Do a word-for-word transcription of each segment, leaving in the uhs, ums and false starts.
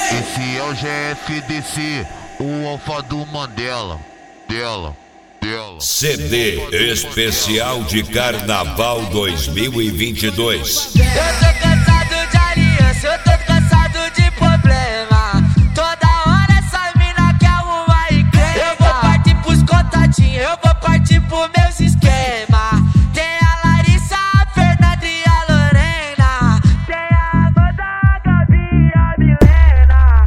Esse é o G F D C, o alfa do Mandela. Dela, dela. C D especial de Carnaval dois mil e vinte e dois. Eu tô cansado de aliança, eu tô cansado de problema. Toda hora essa mina quer arrumar e crente. Eu vou partir pros contatinhos, eu vou partir pros meus esquemas. Tem a Larissa, a Fernanda e a Lorena. Tem a Amanda, a Gabi e a Milena.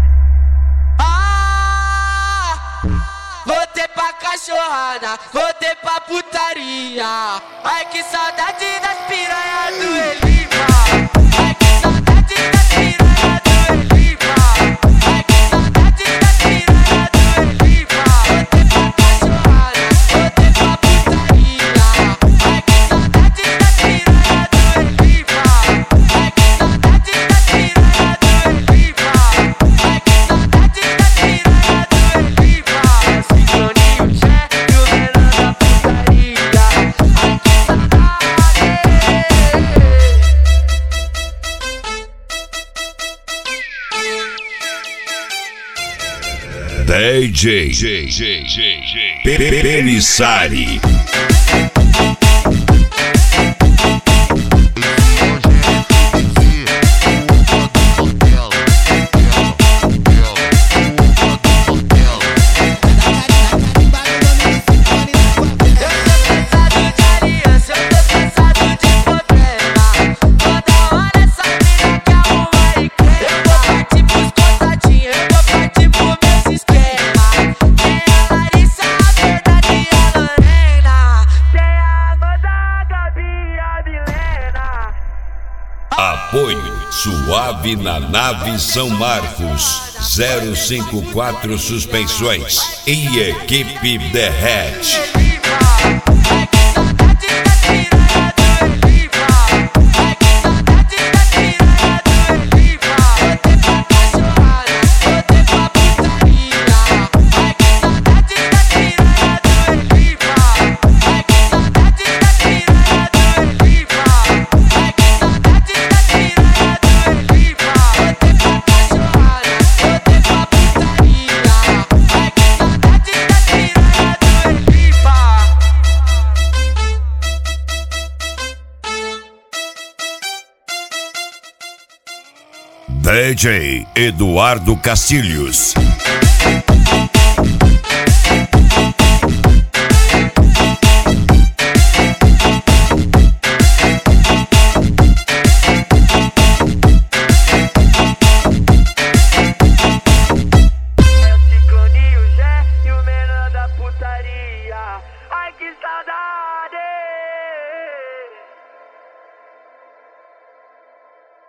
Ah, voltei pra cachorrada, voltei pra putaria. Ai que saudade das piranhas do Elipa. Ai que saudade das piranhas do Elipa. Ai que saudade das piranhas do Elipa. Voltei pra cachorrada, voltei pra putaria. Ai que saudade das piranhas do Elipa. Ai que saudade das piranhas do Elipa. Ai que saudade das piranhas do Elipa. Sincroninho, Zé e o menor da putaria. Ai que saudade. D J Pelissari. Apoio Suave na Nave São Marcos, zero cinco quatro Suspensões e Equipe Derrete. D J Eduardo Castilhos. É o Sincroninho, Zé e o menor da putaria.